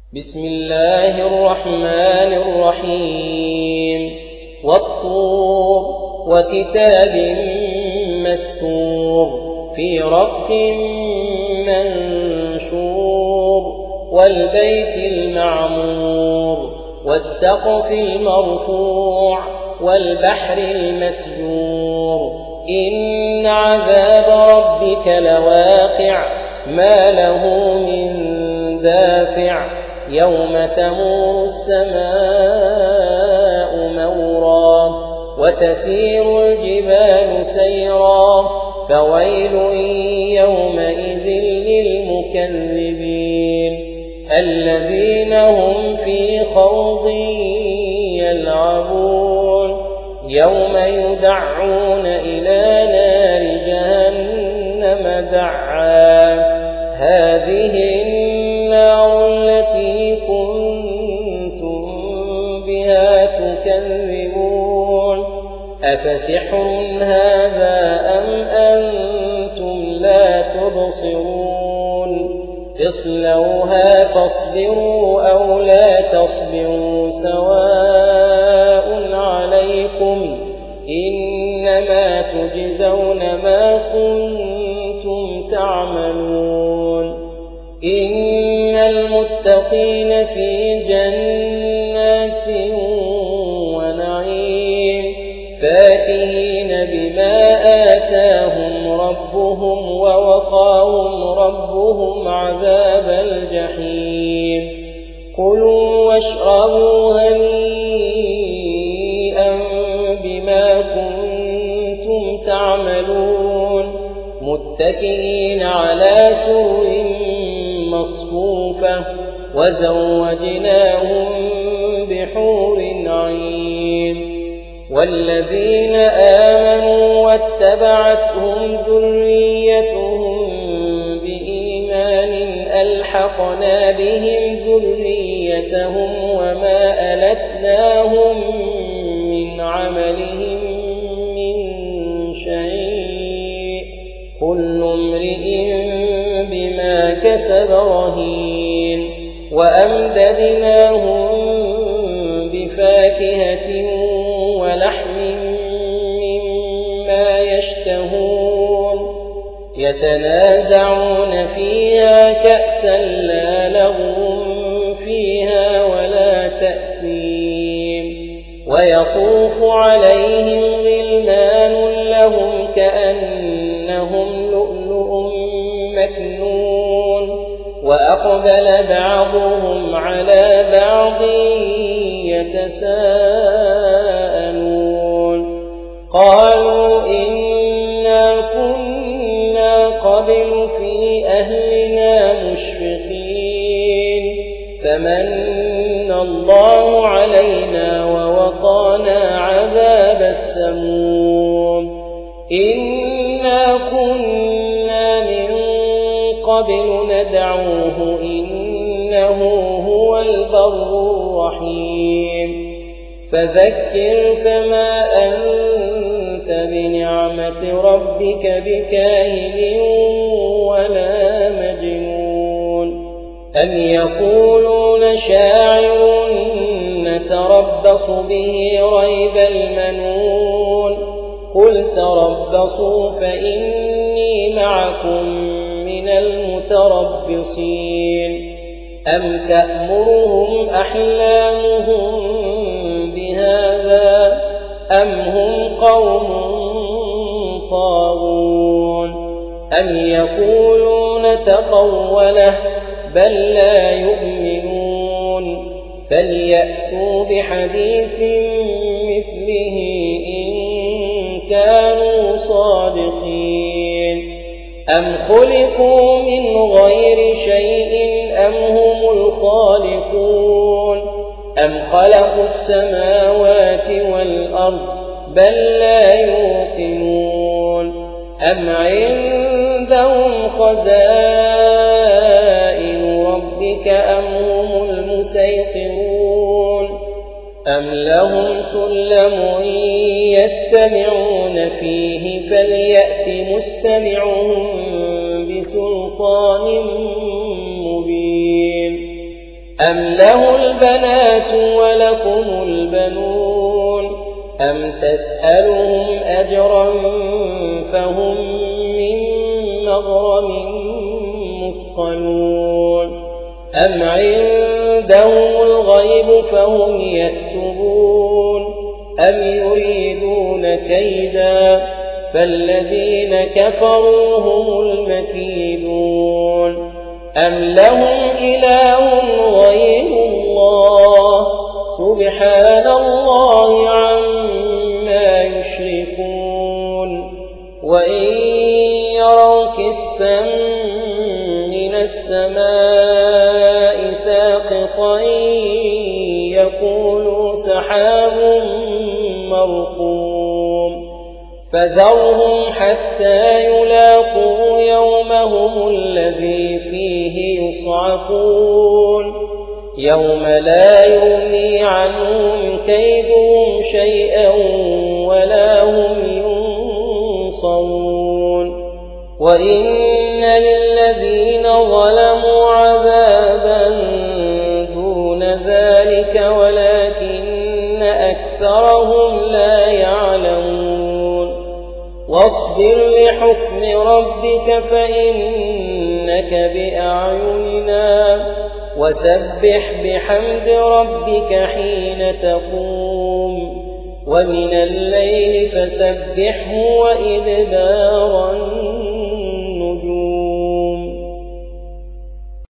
بسم الله الرحمن الرحيم والطور وكتاب مسطور في رق منشور والبيت المعمور والسقف المرفوع والبحر المسجور إن عذاب ربك لواقع ما له من دافع يوم تمور السماء مورا وتسير الجبال سيرا فويل يومئذ للمكذبين الذين هم في خوض يلعبون يوم يدعون إلى نار جهنم دعا هذه النار التي كنتم بها تكذبون أفسحر هذا أم أنتم لا تبصرون اصلوها فاصبروا أو لا تصبروا سواء عليكم إنما تجزون ما كنتم تعملون إن المتقين في جنات ونعيم فاكهين بما آتاهم ربهم ووقاهم ربهم عذاب الجحيم كلوا واشربوا هنيئا بما كنتم تعملون متكئين على سرر مصفوفة وزوجناهم بحور عين والذين آمنوا واتبعتهم ذريتهم بإيمان ألحقنا بهم ذريتهم وما ألتناهم من عملهم من شيء كل امرئ بما كسب رهين وأمددناهم بفاكهة ولحم مما يشتهون يتنازعون فيها كأسا لا لغو فيها ولا تأثيم ويطوف عليهم غلمان لهم كأنهم لؤلؤ مكنون وأقبل بعضهم على بعض يتساءلون قالوا إنا كنا قبل في أهلنا مشفقين فمن الله علينا ووقانا عذاب السموم إنا كنا من قبل ندعوه إنه هو البر الرحيم فذكر فما أنت بنعمة ربك بكاهن ولا مجنون أم يقولون شاعر نتربص به ريب المنون قل تربصوا فإني معكم من المتربصين أم تأمرهم أحلامهم بهذا أم هم قوم طاغون أم يقولون تقوله بل لا يؤمنون فليأتوا بحديث مثله إن كانوا صادقين أم خلقوا من غير شيء أم هم الخالقون أم خلقوا السماوات والأرض بل لا يوقنون أم عندهم خزائن ربك أم هم المسيطرون أم لهم سلم يستمعون فيه فليأت مستمعهم بسلطان مبين أم له البنات ولكم البنون أم تسألهم أجرا فهم من مغرم مثقلون أم عندهم الغيب فهم يكتبون أم يريدون كيدا فالذين كفروا هم المكيدون أم لهم إله غير الله سبحان الله عما يشركون وإن يروا كسفا من السماء ساقطا يقولوا سحاب مرقوم فذرهم حتى يلاقوا يومهم الذي فيه يصعقون يوم لا يغني عنهم كيدهم شيئا ولا هم ينصرون وإن للذين ظلموا عذابا دون ذلك ولكن أكثرهم لا يعلمون واصبر لحكم ربك فإنك بأعيننا وسبح بحمد ربك حين تقوم ومن الليل فسبحه وإدبار النجوم